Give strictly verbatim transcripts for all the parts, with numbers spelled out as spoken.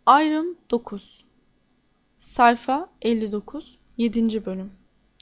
Ayrım dokuz. Sayfa elli dokuz. yedinci bölüm.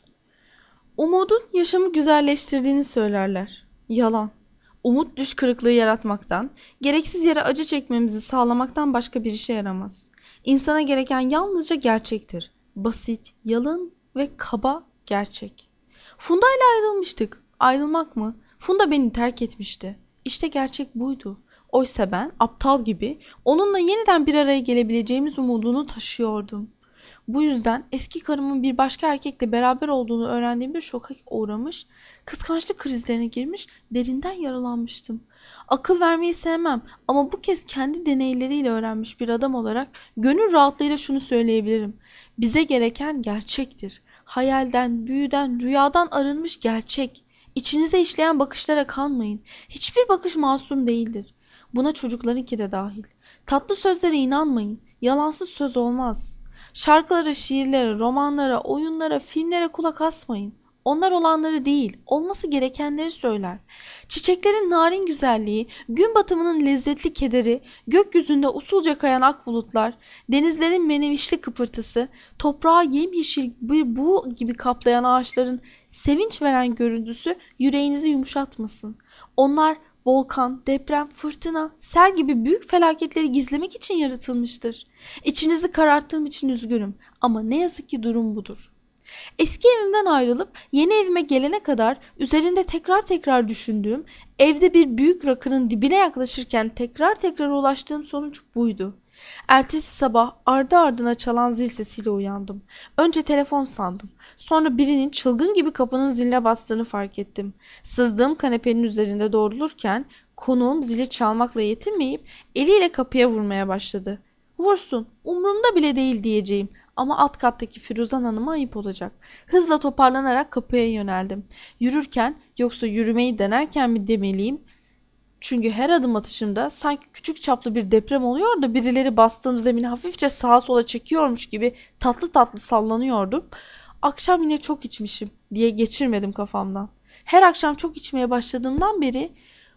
Umudun yaşamı güzelleştirdiğini söylerler. Yalan. Umut düş kırıklığı yaratmaktan, gereksiz yere acı çekmemizi sağlamaktan başka bir işe yaramaz. İnsana gereken yalnızca gerçektir. Basit, yalın ve kaba gerçek. Funda ile ayrılmıştık. Ayrılmak mı? Funda beni terk etmişti. İşte gerçek buydu. Oysa ben aptal gibi onunla yeniden bir araya gelebileceğimiz umudunu taşıyordum. Bu yüzden eski karımın bir başka erkekle beraber olduğunu öğrendiğimde şoka uğramış, kıskançlık krizlerine girmiş, derinden yaralanmıştım. Akıl vermeyi sevmem ama bu kez kendi deneyleriyle öğrenmiş bir adam olarak gönül rahatlığıyla şunu söyleyebilirim. Bize gereken gerçektir. Hayalden, büyüden, rüyadan arınmış gerçek. İçinize işleyen bakışlara kanmayın. Hiçbir bakış masum değildir. Buna çocuklarınki de dahil. Tatlı sözlere inanmayın. Yalansız söz olmaz. Şarkılara, şiirlere, romanlara, oyunlara, filmlere kulak asmayın. Onlar olanları değil, olması gerekenleri söyler. Çiçeklerin narin güzelliği, gün batımının lezzetli kederi, gökyüzünde usulca kayan ak bulutlar, denizlerin menevişli kıpırtısı, toprağı yemyeşil bir buğu gibi kaplayan ağaçların sevinç veren görüntüsü yüreğinizi yumuşatmasın. Onlar volkan, deprem, fırtına, sel gibi büyük felaketleri gizlemek için yaratılmıştır. İçinizi kararttığım için üzgünüm ama ne yazık ki durum budur. Eski evimden ayrılıp yeni evime gelene kadar üzerinde tekrar tekrar düşündüğüm, evde bir büyük rakının dibine yaklaşırken tekrar tekrar ulaştığım sonuç buydu. Ertesi sabah ardı ardına çalan zil sesiyle uyandım. Önce telefon sandım. Sonra birinin çılgın gibi kapının ziline bastığını fark ettim. Sızdığım kanepenin üzerinde doğrulurken konuğum zili çalmakla yetinmeyip eliyle kapıya vurmaya başladı. Vursun, umurumda bile değil diyeceğim ama alt kattaki Firuzan Hanım'a ayıp olacak. Hızla toparlanarak kapıya yöneldim. Yürürken yoksa yürümeyi denerken mi demeliyim? Çünkü her adım atışımda sanki küçük çaplı bir deprem oluyor da birileri bastığım zemini hafifçe sağa sola çekiyormuş gibi tatlı tatlı sallanıyordum. Akşam yine çok içmişim diye geçirmedim kafamdan. Her akşam çok içmeye başladığımdan beri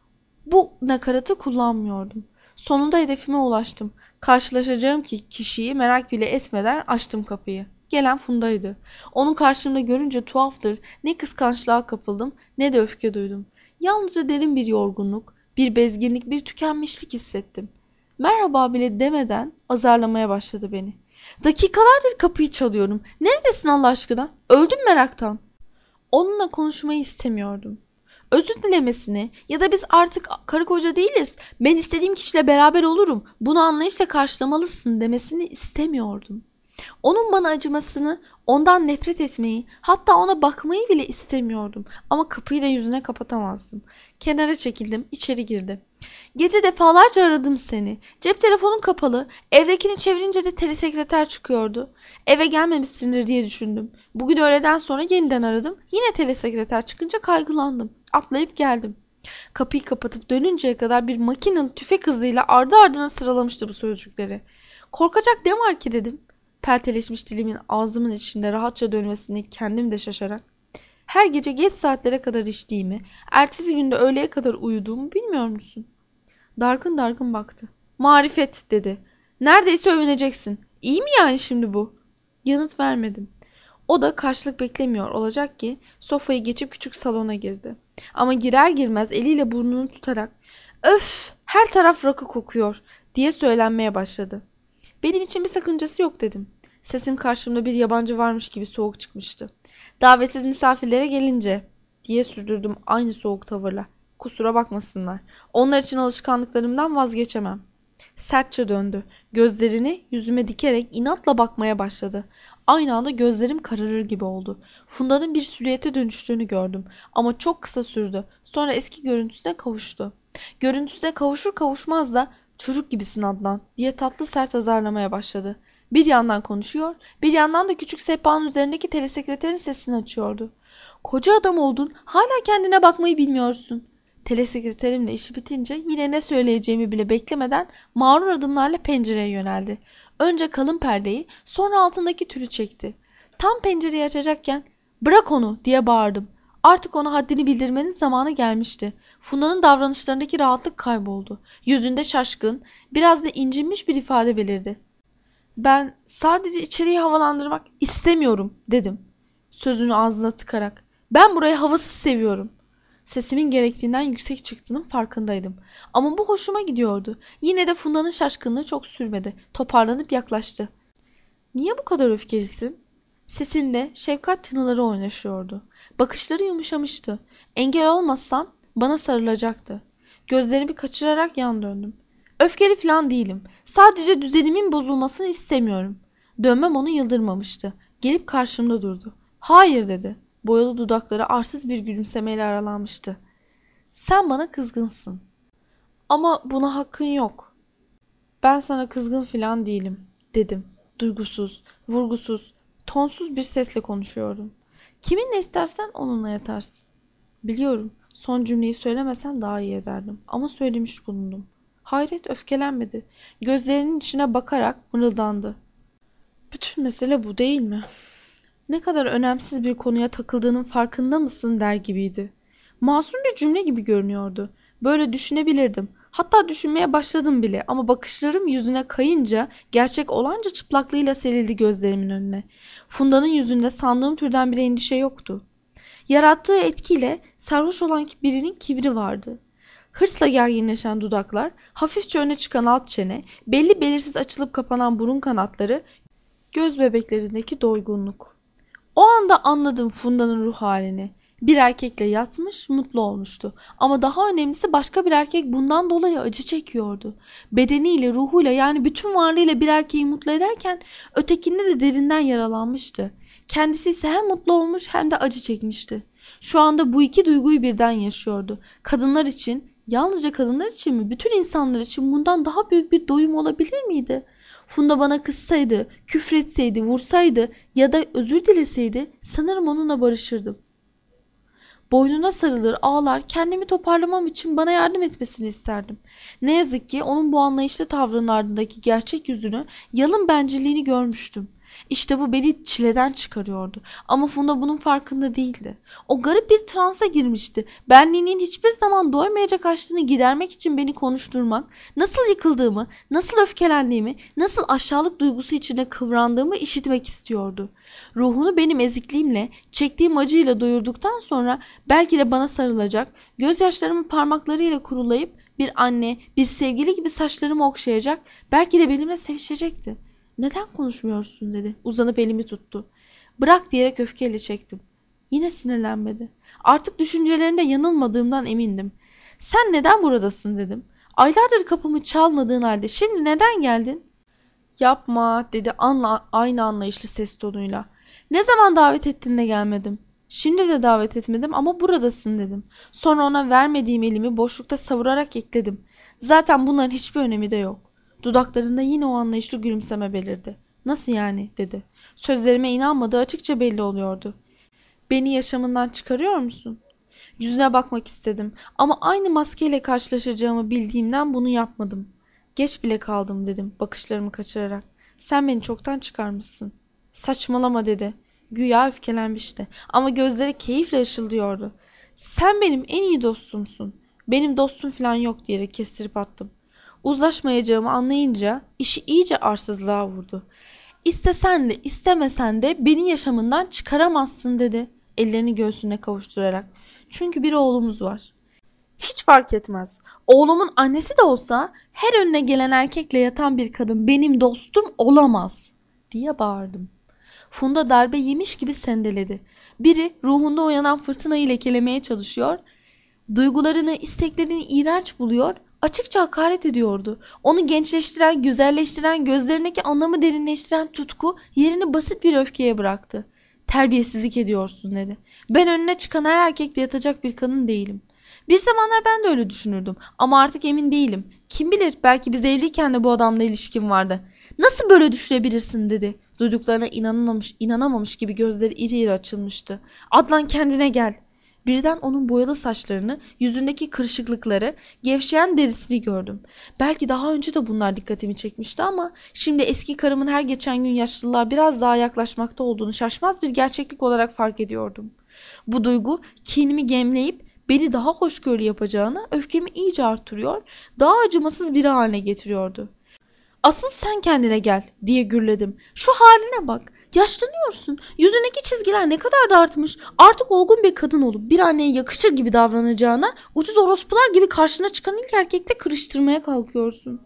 bu nakaratı kullanmıyordum. Sonunda hedefime ulaştım. Karşılaşacağım ki kişiyi merak bile etmeden açtım kapıyı. Gelen Funda'ydı. Onun karşımda görünce tuhaftır, ne kıskançlığa kapıldım ne de öfke duydum. Yalnızca derin bir yorgunluk, bir bezginlik, bir tükenmişlik hissettim. Merhaba bile demeden azarlamaya başladı beni. Dakikalardır kapıyı çalıyorum. Neredesin Allah aşkına? Öldüm meraktan. Onunla konuşmayı istemiyordum. Özür dilemesini ya da biz artık karı koca değiliz, ben istediğim kişiyle beraber olurum, bunu anlayışla karşılamalısın demesini istemiyordum. Onun bana acımasını, ondan nefret etmeyi, hatta ona bakmayı bile istemiyordum. Ama kapıyı da yüzüne kapatamazdım. Kenara çekildim, içeri girdi. Gece defalarca aradım seni. Cep telefonun kapalı. Evdekini çevirince de telesekreter çıkıyordu. Eve gelmemişsindir diye düşündüm. Bugün öğleden sonra yeniden aradım. Yine telesekreter çıkınca kaygılandım. Atlayıp geldim. Kapıyı kapatıp dönünceye kadar bir makinalı tüfek hızıyla ardı ardına sıralamıştı bu sözcükleri. Korkacak ne var ki dedim. Pelteleşmiş dilimin ağzımın içinde rahatça dönmesini kendim de şaşarak. Her gece geç saatlere kadar içtiğimi, ertesi günde öğleye kadar uyuduğumu bilmiyor musun? Dargın dargın baktı. Marifet dedi. Neredeyse övüneceksin. İyi mi yani şimdi bu? Yanıt vermedim. O da karşılık beklemiyor olacak ki sofayı geçip küçük salona girdi. Ama girer girmez eliyle burnunu tutarak öf her taraf rakı kokuyor diye söylenmeye başladı. Benim için bir sakıncası yok dedim. Sesim karşımda bir yabancı varmış gibi soğuk çıkmıştı. Davetsiz misafirlere gelince diye sürdürdüm aynı soğuk tavırla. Kusura bakmasınlar. Onlar için alışkanlıklarımdan vazgeçemem. Sertçe döndü. Gözlerini yüzüme dikerek inatla bakmaya başladı. Aynı anda gözlerim kararır gibi oldu. Funda'nın bir silüete dönüştüğünü gördüm. Ama çok kısa sürdü. Sonra eski görüntüsüne kavuştu. Görüntüsüne kavuşur kavuşmaz da çocuk gibisin Adnan diye tatlı sert azarlamaya başladı. Bir yandan konuşuyor, bir yandan da küçük sehpanın üzerindeki telesekreterin sesini açıyordu. Koca adam oldun, hala kendine bakmayı bilmiyorsun. Telesekreterimle işi bitince yine ne söyleyeceğimi bile beklemeden mağrur adımlarla pencereye yöneldi. Önce kalın perdeyi, sonra altındaki tülü çekti. Tam pencereyi açacakken "Bırak onu!" diye bağırdım. Artık ona haddini bildirmenin zamanı gelmişti. Funda'nın davranışlarındaki rahatlık kayboldu. Yüzünde şaşkın, biraz da incinmiş bir ifade belirdi. Ben sadece içeriği havalandırmak istemiyorum dedim. Sözünü ağzına tıkarak. Ben burayı havasız seviyorum. Sesimin gerektiğinden yüksek çıktığının farkındaydım. Ama bu hoşuma gidiyordu. Yine de Funda'nın şaşkınlığı çok sürmedi. Toparlanıp yaklaştı. Niye bu kadar öfkelisin? Sesinde şefkat tınıları oynaşıyordu. Bakışları yumuşamıştı. Engel olmazsam bana sarılacaktı. Gözlerimi kaçırarak yan döndüm. Öfkeli falan değilim. Sadece düzenimin bozulmasını istemiyorum. Dönmem onu yıldırmamıştı. Gelip karşımda durdu. Hayır dedi. Boyalı dudakları arsız bir gülümsemeyle aralanmıştı. Sen bana kızgınsın. Ama buna hakkın yok. Ben sana kızgın falan değilim, dedim. Duygusuz, vurgusuz, tonsuz bir sesle konuşuyordum. Kiminle istersen onunla yatarsın. Biliyorum, son cümleyi söylemesem daha iyi ederdim. Ama söylemiş bulundum. Hayret öfkelenmedi. Gözlerinin içine bakarak mırıldandı. Bütün mesele bu değil mi? Ne kadar önemsiz bir konuya takıldığının farkında mısın der gibiydi. Masum bir cümle gibi görünüyordu. Böyle düşünebilirdim. Hatta düşünmeye başladım bile ama bakışlarım yüzüne kayınca gerçek olanca çıplaklığıyla serildi gözlerimin önüne. Funda'nın yüzünde sandığım türden bir endişe yoktu. Yarattığı etkiyle sarhoş olan birinin kibri vardı. Hırsla gerginleşen dudaklar, hafifçe öne çıkan alt çene, belli belirsiz açılıp kapanan burun kanatları, göz bebeklerindeki doygunluk. O anda anladım Funda'nın ruh halini. Bir erkekle yatmış, mutlu olmuştu. Ama daha önemlisi başka bir erkek bundan dolayı acı çekiyordu. Bedeniyle, ruhuyla yani bütün varlığıyla bir erkeği mutlu ederken ötekinde de derinden yaralanmıştı. Kendisi ise hem mutlu olmuş hem de acı çekmişti. Şu anda bu iki duyguyu birden yaşıyordu. Kadınlar için, yalnızca kadınlar için mi, bütün insanlar için bundan daha büyük bir doyum olabilir miydi? Funda bana kızsaydı, küfretseydi, vursaydı ya da özür dileseydi sanırım onunla barışırdım. Boynuna sarılır, ağlar, kendimi toparlamam için bana yardım etmesini isterdim. Ne yazık ki onun bu anlayışlı tavrının ardındaki gerçek yüzünü, yalın bencilliğini görmüştüm. İşte bu beni çileden çıkarıyordu. Ama Funda bunun farkında değildi. O garip bir transa girmişti. Benliğinin hiçbir zaman doymayacak açlığını gidermek için beni konuşturmak, nasıl yıkıldığımı, nasıl öfkelendiğimi, nasıl aşağılık duygusu içinde kıvrandığımı işitmek istiyordu. Ruhunu benim ezikliğimle, çektiğim acıyla doyurduktan sonra belki de bana sarılacak, gözyaşlarımı parmaklarıyla kurulayıp bir anne, bir sevgili gibi saçlarımı okşayacak, belki de benimle sevişecekti. Neden konuşmuyorsun dedi. Uzanıp elimi tuttu. Bırak diyerek öfkeyle çektim. Yine sinirlenmedi. Artık düşüncelerimde yanılmadığımdan emindim. Sen neden buradasın dedim. Aylardır kapımı çalmadığın halde şimdi neden geldin? Yapma dedi anla, aynı anlayışlı ses tonuyla. Ne zaman davet ettin de gelmedim. Şimdi de davet etmedim ama buradasın dedim. Sonra ona vermediğim elimi boşlukta savurarak ekledim. Zaten bunların hiçbir önemi de yok. Dudaklarında yine o anlayışlı gülümseme belirdi. Nasıl yani dedi. Sözlerime inanmadığı açıkça belli oluyordu. Beni yaşamından çıkarıyor musun? Yüzüne bakmak istedim ama aynı maskeyle karşılaşacağımı bildiğimden bunu yapmadım. Geç bile kaldım dedim bakışlarımı kaçırarak. Sen beni çoktan çıkarmışsın. Saçmalama dedi. Güya öfkelenmişti ama gözleri keyifle ışıldıyordu. Sen benim en iyi dostumsun. Benim dostum falan yok diyerek kestirip attım. Uzlaşmayacağımı anlayınca işi iyice arsızlığa vurdu. İstesen de istemesen de beni yaşamından çıkaramazsın dedi. Ellerini göğsüne kavuşturarak. Çünkü bir oğlumuz var. Hiç fark etmez. Oğlumun annesi de olsa her önüne gelen erkekle yatan bir kadın benim dostum olamaz diye bağırdım. Funda darbe yemiş gibi sendeledi. Biri ruhunda uyanan fırtınayı lekelemeye çalışıyor, duygularını, isteklerini iğrenç buluyor, açıkça hakaret ediyordu. Onu gençleştiren, güzelleştiren, gözlerindeki anlamı derinleştiren tutku yerini basit bir öfkeye bıraktı. Terbiyesizlik ediyorsun dedi. Ben önüne çıkan her erkekle yatacak bir kadın değilim. Bir zamanlar ben de öyle düşünürdüm ama artık emin değilim. Kim bilir belki biz evliyken de bu adamla ilişkim vardı. Nasıl böyle düşünebilirsin dedi. Duyduklarına inanamamış, inanamamış gibi gözleri iri iri açılmıştı. Adnan kendine gel. Birden onun boyalı saçlarını, yüzündeki kırışıklıkları, gevşeyen derisini gördüm. Belki daha önce de bunlar dikkatimi çekmişti ama şimdi eski karımın her geçen gün yaşlılığa biraz daha yaklaşmakta olduğunu şaşmaz bir gerçeklik olarak fark ediyordum. Bu duygu kinimi gemleyip beni daha hoşgörülü yapacağına öfkemi iyice artırıyor, daha acımasız biri haline getiriyordu. Asıl sen kendine gel diye gürledim. Şu haline bak. Yaşlanıyorsun. Yüzündeki çizgiler ne kadar da artmış. Artık olgun bir kadın olup bir anneye yakışır gibi davranacağına ucuz orospular gibi karşına çıkan ilk erkekle kırıştırmaya kalkıyorsun.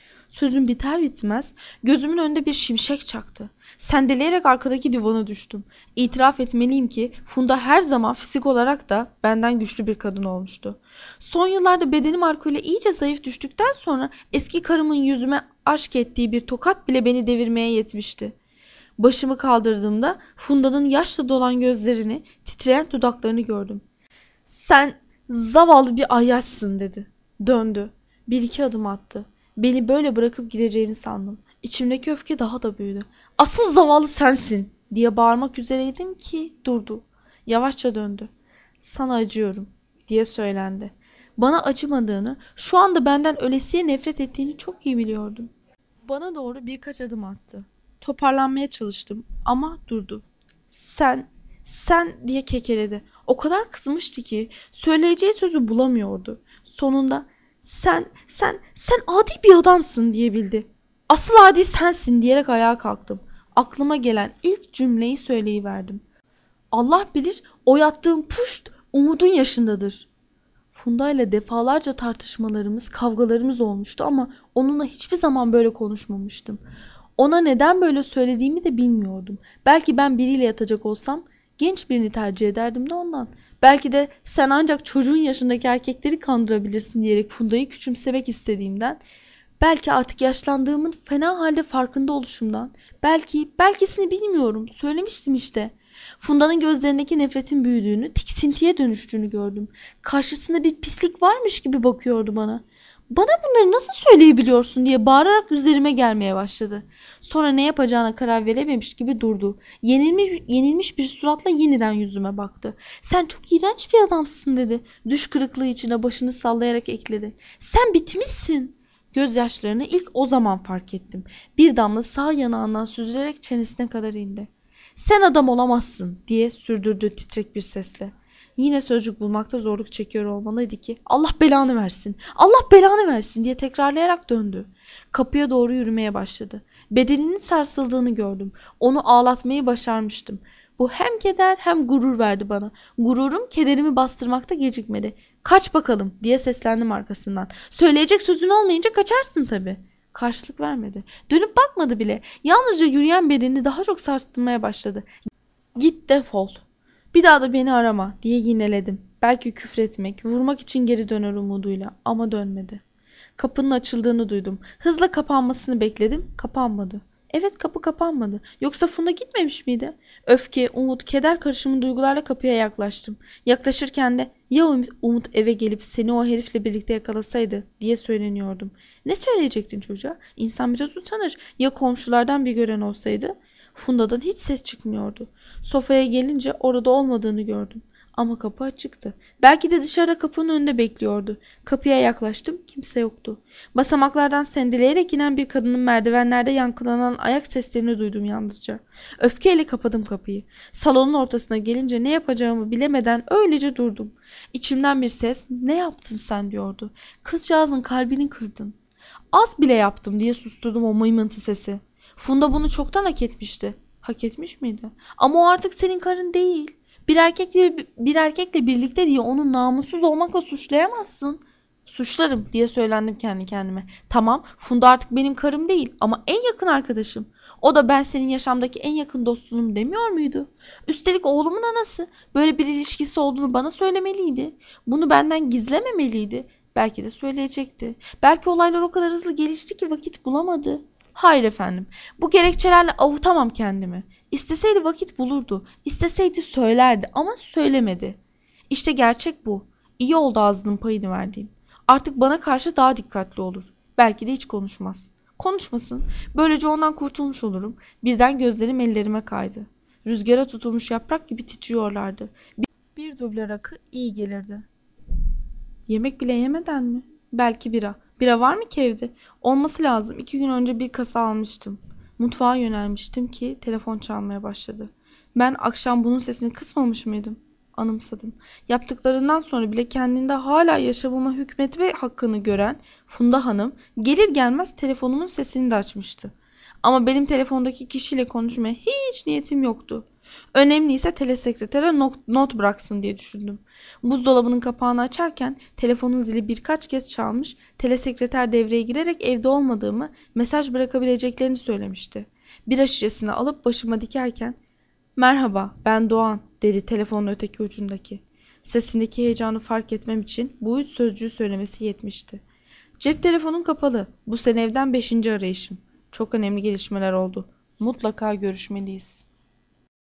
Sözüm biter bitmez gözümün önünde bir şimşek çaktı. Sendeleyerek arkadaki divana düştüm. İtiraf etmeliyim ki Funda her zaman fizik olarak da benden güçlü bir kadın olmuştu. Son yıllarda bedenim alkolle iyice zayıf düştükten sonra eski karımın yüzüme aşk ettiği bir tokat bile beni devirmeye yetmişti. Başımı kaldırdığımda Funda'nın yaşla dolan gözlerini, titreyen dudaklarını gördüm. "Sen zavallı bir ayyaşsın," dedi. Döndü. Bir iki adım attı. Beni böyle bırakıp gideceğini sandım. İçimdeki öfke daha da büyüdü. "Asıl zavallı sensin," diye bağırmak üzereydim ki durdu. Yavaşça döndü. "Sana acıyorum," diye söylendi. Bana acımadığını, şu anda benden ölesiye nefret ettiğini çok iyi biliyordum. Bana doğru birkaç adım attı. Toparlanmaya çalıştım ama durdu. "Sen, sen," diye kekeledi. O kadar kızmıştı ki söyleyeceği sözü bulamıyordu. Sonunda "Sen, sen, sen adi bir adamsın," diyebildi. "Asıl adi sensin," diyerek ayağa kalktım. Aklıma gelen ilk cümleyi söyleyiverdim. "Allah bilir o yattığın puşt Umud'un yaşındadır." Funda ile defalarca tartışmalarımız, kavgalarımız olmuştu ama onunla hiçbir zaman böyle konuşmamıştım. Ona neden böyle söylediğimi de bilmiyordum. Belki ben biriyle yatacak olsam genç birini tercih ederdim de ondan. Belki de sen ancak çocuğun yaşındaki erkekleri kandırabilirsin diyerek Funda'yı küçümsemek istediğimden. Belki artık yaşlandığımın fena halde farkında oluşumdan. Belki, belkisini bilmiyorum. Söylemiştim işte. Funda'nın gözlerindeki nefretin büyüdüğünü, tiksintiye dönüştüğünü gördüm. Karşısında bir pislik varmış gibi bakıyordu bana. "Bana bunları nasıl söyleyebiliyorsun?" diye bağırarak üzerime gelmeye başladı. Sonra ne yapacağına karar verememiş gibi durdu. Yenilmiş, yenilmiş bir suratla yeniden yüzüme baktı. "Sen çok iğrenç bir adamsın," dedi. Düş kırıklığı içine başını sallayarak ekledi. "Sen bitmişsin." Gözyaşlarını ilk o zaman fark ettim. Bir damla sağ yanağından süzülerek çenesine kadar indi. "Sen adam olamazsın," diye sürdürdü titrek bir sesle. Yine sözcük bulmakta zorluk çekiyor olmalıydı ki "Allah belanı versin, Allah belanı versin," diye tekrarlayarak döndü. Kapıya doğru yürümeye başladı. Bedeninin sarsıldığını gördüm. Onu ağlatmayı başarmıştım. Bu hem keder hem gurur verdi bana. Gururum kederimi bastırmakta gecikmedi. "Kaç bakalım," diye seslendim arkasından. "Söyleyecek sözün olmayınca kaçarsın tabii." Karşılık vermedi. Dönüp bakmadı bile. Yalnızca yürüyen bedenini daha çok sarsılmaya başladı. "Git defol. Bir daha da beni arama," diye yineledim. Belki küfretmek, vurmak için geri döner umuduyla ama dönmedi. Kapının açıldığını duydum. Hızla kapanmasını bekledim. Kapanmadı. Evet, kapı kapanmadı. Yoksa Funda gitmemiş miydi? Öfke, umut, keder karışımı duygularla kapıya yaklaştım. Yaklaşırken de "Ya Umut eve gelip seni o herifle birlikte yakalasaydı," diye söyleniyordum. Ne söyleyecektin çocuğa? İnsan biraz utanır. Ya komşulardan bir gören olsaydı? Funda'dan hiç ses çıkmıyordu. Sofaya gelince orada olmadığını gördüm. Ama kapı açıktı. Belki de dışarıda kapının önünde bekliyordu. Kapıya yaklaştım. Kimse yoktu. Basamaklardan sendeleyerek inen bir kadının merdivenlerde yankılanan ayak seslerini duydum yalnızca. Öfkeyle kapadım kapıyı. Salonun ortasına gelince ne yapacağımı bilemeden öylece durdum. İçimden bir ses "Ne yaptın sen?" diyordu. "Kızcağızın kalbini kırdın." "Az bile yaptım," diye susturdum o mıymıntı sesi. Funda bunu çoktan hak etmişti. Hak etmiş miydi? Ama o artık senin karın değil. Bir erkekle bir erkekle birlikte diye onu namussuz olmakla suçlayamazsın. "Suçlarım," diye söylendim kendi kendime. "Tamam, Funda artık benim karım değil ama en yakın arkadaşım. O da ben senin yaşamdaki en yakın dostunum demiyor muydu? Üstelik oğlumun anası. Böyle bir ilişkisi olduğunu bana söylemeliydi. Bunu benden gizlememeliydi. Belki de söyleyecekti. Belki olaylar o kadar hızlı gelişti ki vakit bulamadı. Hayır efendim, bu gerekçelerle avutamam kendimi. İsteseydi vakit bulurdu, isteseydi söylerdi ama söylemedi. İşte gerçek bu. İyi oldu ağzının payını verdiğim. Artık bana karşı daha dikkatli olur. Belki de hiç konuşmaz. Konuşmasın. Böylece ondan kurtulmuş olurum. Birden gözlerim ellerime kaydı. Rüzgara tutulmuş yaprak gibi titriyorlardı. Bir, bir duble rakı iyi gelirdi. Yemek bile yemeden mi? Belki bira. Bira var mı ki evde? Olması lazım. İki gün önce bir kasa almıştım. Mutfağa yönelmiştim ki telefon çalmaya başladı. Ben akşam bunun sesini kısmamış mıydım? Anımsadım. Yaptıklarından sonra bile kendinde hala yaşamıma hükmetme hakkını gören Funda Hanım gelir gelmez telefonumun sesini de açmıştı. Ama benim telefondaki kişiyle konuşmaya hiç niyetim yoktu. Önemliyse telesekretere not, not bıraksın diye düşündüm. Buzdolabının kapağını açarken telefonun zili birkaç kez çalmış, telesekreter devreye girerek evde olmadığımı, mesaj bırakabileceklerini söylemişti. Bira şişesini alıp başıma dikerken "Merhaba, ben Doğan," dedi telefonun öteki ucundaki. Sesindeki heyecanı fark etmem için bu üç sözcüğü söylemesi yetmişti. "Cep telefonun kapalı. Bu sene evden beşinci arayışım. Çok önemli gelişmeler oldu. Mutlaka görüşmeliyiz."